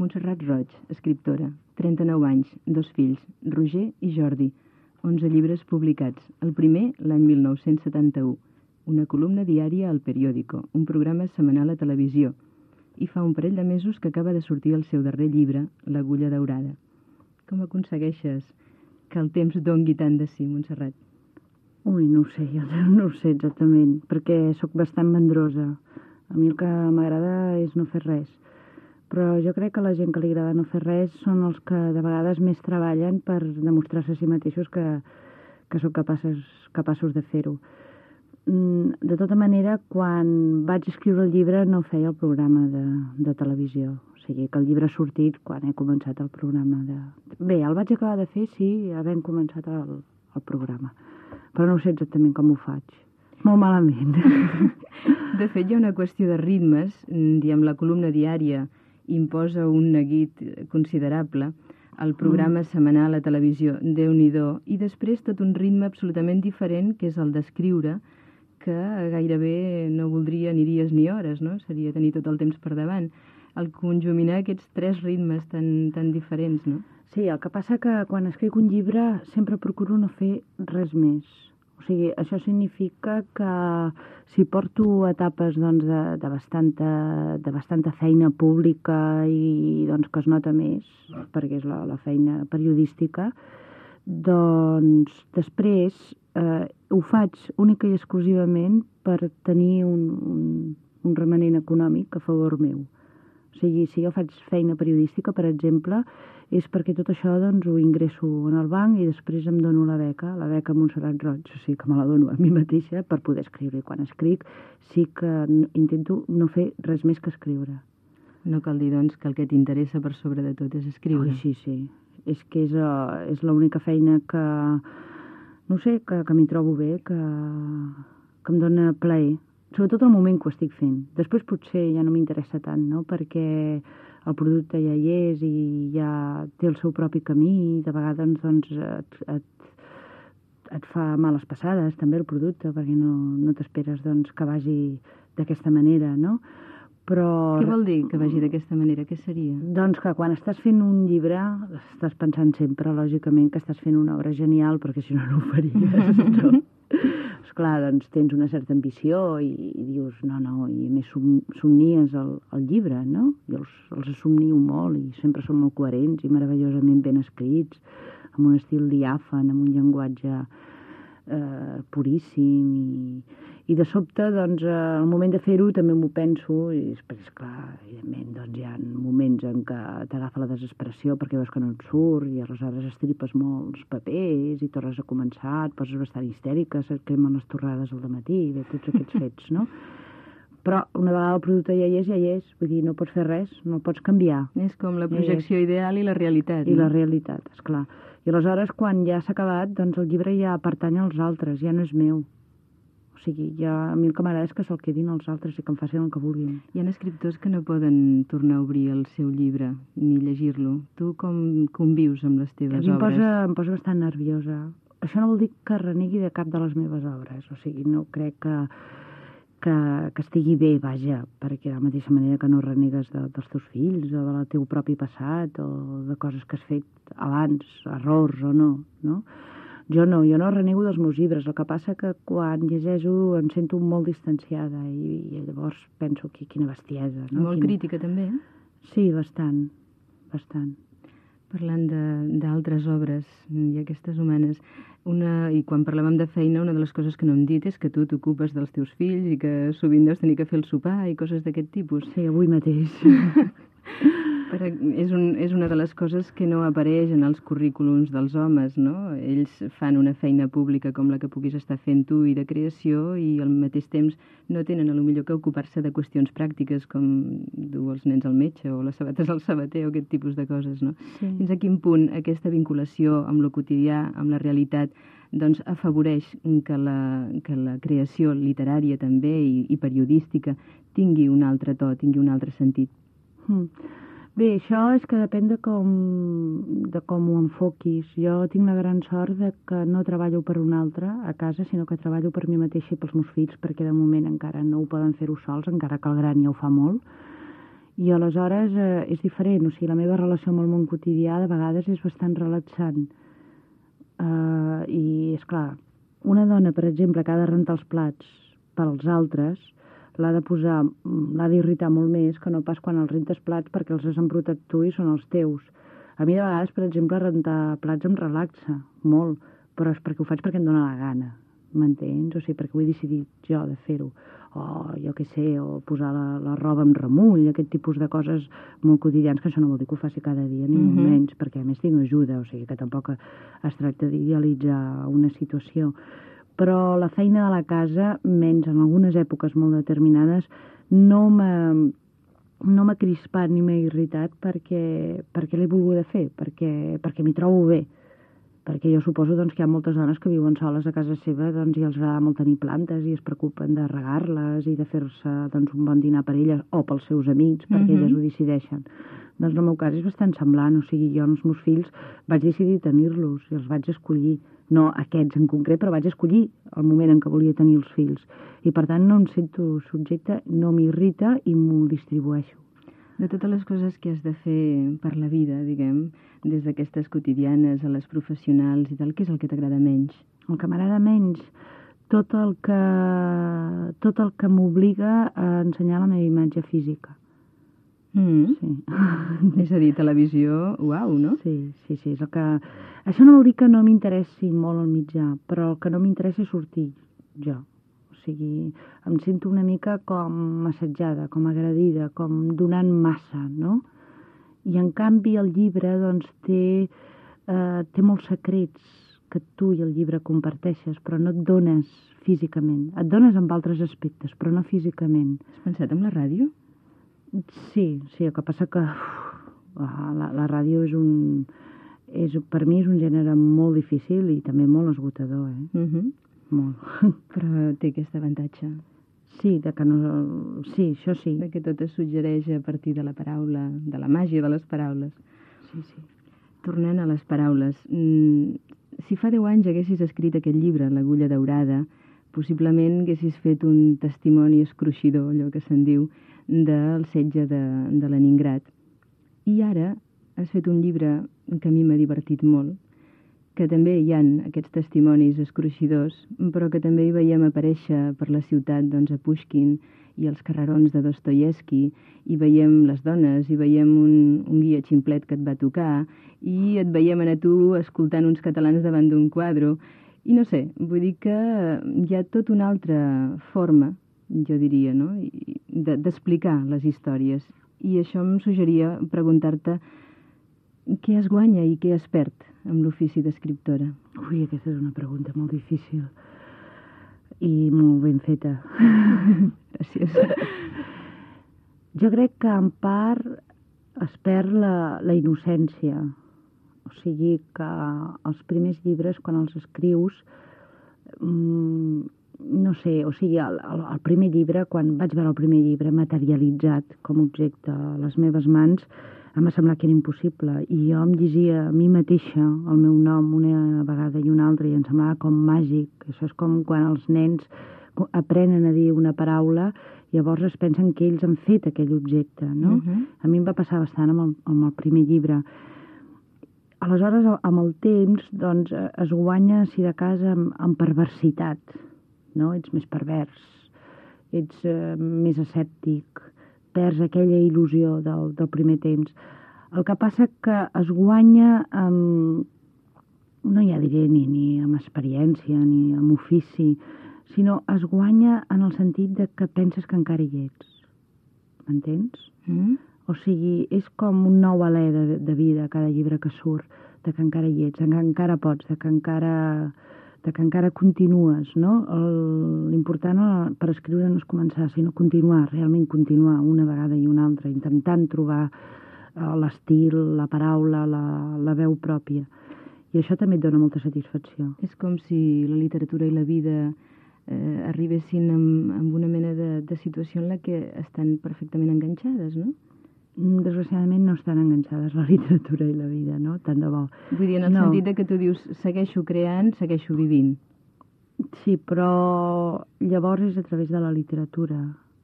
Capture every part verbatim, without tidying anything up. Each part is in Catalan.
Montserrat Roig, escriptora, trenta-nou anys, dos fills, Roger i Jordi, onze llibres publicats. El primer, l'any mil nou-cents setanta-u, una columna diària al Periódico, un programa setmanal a televisió, i fa un parell de mesos que acaba de sortir el seu darrer llibre, L'agulla daurada. Com aconsegueixes que el temps dongui tant de si, Montserrat? Ui, no ho sé, jo no ho sé exactament, perquè sóc bastant mandrosa. A mi el que m'agrada és no fer res. Però jo crec que la gent que li agrada no fer res són els que de vegades més treballen per demostrar-se a si mateixos que, que són capaços, capaços de fer-ho. De tota manera, quan vaig escriure el llibre no feia el programa de, de televisió. O sigui, que el llibre ha sortit quan he començat el programa de... Bé, el vaig acabar de fer, sí, havent començat el, el programa. Però no sé exactament com ho faig. Molt malament. De fet, hi ha una qüestió de ritmes. Diem, la columna diària imposa un neguit considerable. El programa mm. setmanal a televisió, Déu-n'hi-do. I després tot un ritme absolutament diferent, que és el d'escriure, que gairebé no voldria ni dies ni hores, no? Seria tenir tot el temps per davant. El conjuminar aquests tres ritmes tan, tan diferents, no? Sí, el que passa que quan escric un llibre sempre procuro no fer res més. O sigui, això significa que si porto etapes doncs, de, de, bastanta, de bastanta feina pública i doncs, que es nota més, perquè és la, la feina periodística, doncs després eh, ho faig única i exclusivament per tenir un, un, un remanent econòmic a favor meu. O sigui, si jo faig feina periodística, per exemple, és perquè tot això doncs, ho ingresso en el banc i després em dono la beca, la beca Montserrat Roig, o sigui que me la dono a mi mateixa per poder escriure. I quan escric sí que intento no fer res més que escriure. No cal dir, doncs, que el que t'interessa per sobre de tot és escriure. Oh, sí, sí. És que és, uh, és l'única feina que, no sé, que, que m'hi trobo bé, que, que em dóna plaer. Sobretot el moment que ho estic fent. Després potser ja no m'interessa tant, no?, perquè el producte ja hi és i ja té el seu propi camí i de vegades doncs, et, et, et fa males passades també el producte, perquè no, no t'esperes doncs, que vagi d'aquesta manera, no? Però... Què vol dir que vagi d'aquesta manera? Què seria? Doncs que quan estàs fent un llibre estàs pensant sempre, lògicament, que estàs fent una obra genial, perquè si no, no ho faries, no? Esclar, doncs tens una certa ambició i, i dius, no, no, i a més som, somnies el, el llibre, no? Jo els, els somnio molt i sempre són molt coherents i meravellosament ben escrits, amb un estil diàfan, amb un llenguatge eh, puríssim i, i de sobte, doncs, al moment de fer-ho també m'ho penso i després, clar, evidentment, doncs hi ha moments en què t'agafa la desesperació perquè veus que no et surt i aleshores estripes molts papers i tornes a començar, et poses bastant histèrica, se't cremen les torrades al dematí, bé, tots aquests fets, no? Però una vegada el producte ja hi és, ja hi és, vull dir, no pots fer res, no el pots canviar. És com la projecció ja ideal i la realitat. I no? la realitat, esclar. I aleshores, quan ja s'ha acabat, doncs el llibre ja pertany als altres, ja no és meu. O sigui, ja, a mi el que m'agrada és que se'l quedin els altres i que em facin el que vulguin. Hi ha escriptors que no poden tornar a obrir el seu llibre ni llegir-lo. Tu com convius amb les teves a mi em obres? Posa, em posa bastant nerviosa. Això no vol dir que renegui de cap de les meves obres. O sigui, no crec que, que, que estigui bé, vaja, perquè de la mateixa manera que no renegues de, dels teus fills o del teu propi passat o de coses que has fet abans, errors o no, no? Jo no, jo no renego dels meus llibres. El que passa que quan llegeixo em sento molt distanciada i, i llavors penso que quina bestiesa. No? Molt quina... crítica, també, eh? Sí, bastant, bastant. Parlant d'altres obres i aquestes humanes, una, i quan parlàvem de feina, una de les coses que no hem dit és que tu t'ocupes dels teus fills i que sovint deus tenir que fer el sopar i coses d'aquest tipus. Sí, avui mateix. Per, és, un, és una de les coses que no apareix en els currículums dels homes, no? Ells fan una feina pública com la que puguis estar fent tu i de creació i al mateix temps no tenen a lo millor que ocupar-se de qüestions pràctiques com dur els nens al metge o les sabates al sabater o aquest tipus de coses, no? Sí. Fins a quin punt aquesta vinculació amb lo quotidià, amb la realitat, doncs afavoreix que la, que la creació literària també i, i periodística tingui un altre to, tingui un altre sentit? Mm. Bé, això és que depèn de com, de com ho enfoquis. Jo tinc la gran sort de que no treballo per un altre a casa, sinó que treballo per mi mateixa i pels meus fills, perquè de moment encara no ho poden fer-ho sols, encara que el gran ja ho fa molt. I aleshores eh, és diferent, o sigui, la meva relació amb el món quotidià de vegades és bastant relaxant. Uh, I, és clar, una dona, per exemple, que ha de rentar els plats pels altres, l'ha de posar, l'ha d'irritar molt més que no pas quan els rentes plats perquè els has embrutat tu i són els teus. A mi de vegades, per exemple, rentar plats em relaxa molt, però és perquè ho faig perquè em dóna la gana, m'entens? O sigui, perquè ho he decidit jo de fer-ho. O, jo què sé, o posar la, la roba amb remull, aquest tipus de coses molt quotidians, que això no vol dir que ho faci cada dia, ni molt Mhm. menys, perquè a més tinc ajuda, o sigui que tampoc es tracta d'idealitzar una situació. Però la feina de la casa, menys en algunes èpoques molt determinades, no m'ha no m'ha crispat ni m'ha irritat perquè, perquè l'he volguda fer, perquè, perquè m'hi trobo bé. Perquè jo suposo doncs, que hi ha moltes dones que viuen soles a casa seva doncs, i els agrada molt tenir plantes i es preocupen de regar-les i de fer-se doncs, un bon dinar per elles o pels seus amics, perquè Mhm. elles ho decideixen. Doncs el meu cas és bastant semblant, o sigui, jo els meus fills vaig decidir tenir-los i els vaig escollir. No aquests en concret, però vaig escollir el moment en què volia tenir els fills. I per tant no em sento subjecte, no m'irrita i m'ho distribueixo. De totes les coses que has de fer per la vida, diguem, des d'aquestes quotidianes a les professionals i tal, què és el que t'agrada menys? El que m'agrada menys, tot el que, tot el que m'obliga a ensenyar la meva imatge física. Mm. Sí. És a dir, televisió, uau, no? Sí, sí, sí. És el que... Això no vol dir que no m'interessi molt el mitjà, però el que no m'interessa és sortir jo. O sigui, em sento una mica com assetjada, com agredida, com donant massa, no? I en canvi el llibre doncs, té, eh, té molts secrets que tu i el llibre comparteixes, però no et dones físicament. Et dones amb altres aspectes, però no físicament. Has pensat en la ràdio? Sí, sí, el que passa que uf, la, la ràdio és un... És, per mi és un gènere molt difícil i també molt esgotador, eh? Uh -huh. Molt. Però té aquest avantatge. Sí, de que no... Sí, això sí. De que tot es suggereix a partir de la paraula, de la màgia de les paraules. Sí, sí. Tornant a les paraules, mm, si fa deu anys haguessis escrit aquest llibre, L'agulla daurada, possiblement haguessis fet un testimoni escruixidor, allò que se'n diu, del setge de, de Leningrad. I ara has fet un llibre que a mi m'ha divertit molt, que també hi han aquests testimonis escruixidors, però que també hi veiem aparèixer per la ciutat doncs, a Pushkin i els carrerons de Dostoievski, i veiem les dones, i veiem un, un guia ximplet que et va tocar, i et veiem a tu escoltant uns catalans davant d'un quadre. I no sé, vull dir que hi ha tota una altra forma, jo diria, no?, d'explicar les històries. I això em suggeria preguntar-te què es guanya i què es perd amb l'ofici d'escriptora. Ui, aquesta és una pregunta molt difícil i molt ben feta. Gràcies. Jo crec que en part es perd la, la innocència. O sigui que els primers llibres, quan els escrius, mmm, no sé, o sigui, el, el, el primer llibre, quan vaig veure el primer llibre materialitzat com a objecte a les meves mans, em va semblar que era impossible. I jo em llegia a mi mateixa el meu nom una vegada i una altra i em semblava com màgic. Això és com quan els nens aprenen a dir una paraula i llavors es pensen que ells han fet aquell objecte, no? Uh-huh. A mi em va passar bastant amb el, amb el primer llibre. Aleshores, amb el temps, doncs, es guanya, si de casa, amb, amb perversitat, no? Ets més pervers, ets eh, més escèptic, perds aquella il·lusió del, del primer temps. El que passa que es guanya amb, no ja diré ni, ni amb experiència, ni amb ofici, sinó es guanya en el sentit de que penses que encara hi ets. M'entens? Mm. O sigui, és com un nou alè de, de vida cada llibre que surt, de que encara hi ets, de que encara pots, de que encara, de que encara continues, no? L'important per escriure no és començar, sinó continuar, realment continuar una vegada i una altra, intentant trobar l'estil, la paraula, la, la veu pròpia. I això també et dona molta satisfacció. És com si la literatura i la vida eh, arribessin amb, amb una mena de, de situació en la que estan perfectament enganxades, no? Desgraciadament no estan enganxades la literatura i la vida, no? Tant de bo. Vull dir, en el no. sentit de que tu dius segueixo creant, segueixo vivint. Sí, però llavors és a través de la literatura.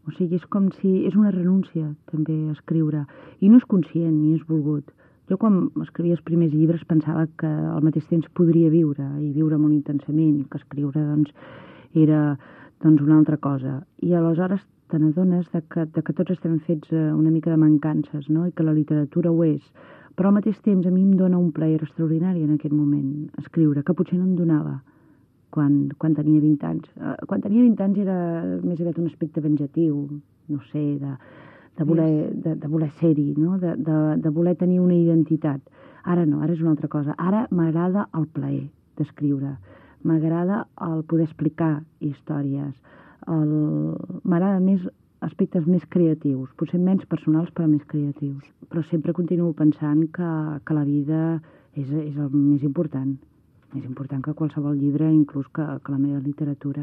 O sigui, és com si... És una renúncia, també, escriure. I no és conscient, ni és volgut. Jo, quan escrivia els primers llibres, pensava que al mateix temps podria viure, i viure molt intensament, i que escriure, doncs, era doncs, una altra cosa. I aleshores te n'adones de que, de que tots estem fets una mica de mancances, no? I que la literatura ho és. Però al mateix temps a mi em dona un plaer extraordinari en aquest moment, escriure, que potser no em donava quan, quan tenia vint anys. Quan tenia vint anys era més aviat un aspecte venjatiu, no sé, de, de voler, de, de voler ser-hi, no? de, de, de voler tenir una identitat. Ara no, ara és una altra cosa. Ara m'agrada el plaer d'escriure. M'agrada el poder explicar històries. El... M'agrada més aspectes més creatius, potser menys personals però més creatius. Però sempre continuo pensant que, que la vida és, és el més important. Més important que qualsevol llibre, inclús que, que la meva literatura.